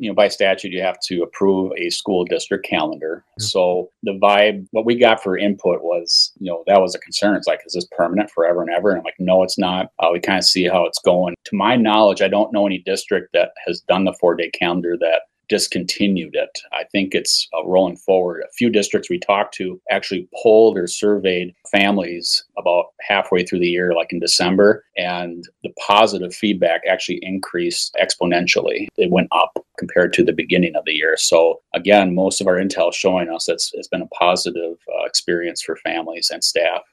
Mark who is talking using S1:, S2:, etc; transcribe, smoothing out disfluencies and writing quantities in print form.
S1: by statute, you have to approve a school district calendar. So the vibe, what we got for input was, that was a concern. It's like, is this permanent forever and ever? And I'm like, no, it's not. We kind of see how it's going. To my knowledge, I don't know any district that has done the 4-day calendar that discontinued it. I think it's rolling forward. A few districts we talked to actually polled or surveyed families about halfway through the year, like in December, and the positive feedback actually increased exponentially. It went up compared to the beginning of the year. So again, most of our intel is showing us it's been a positive experience for families and staff.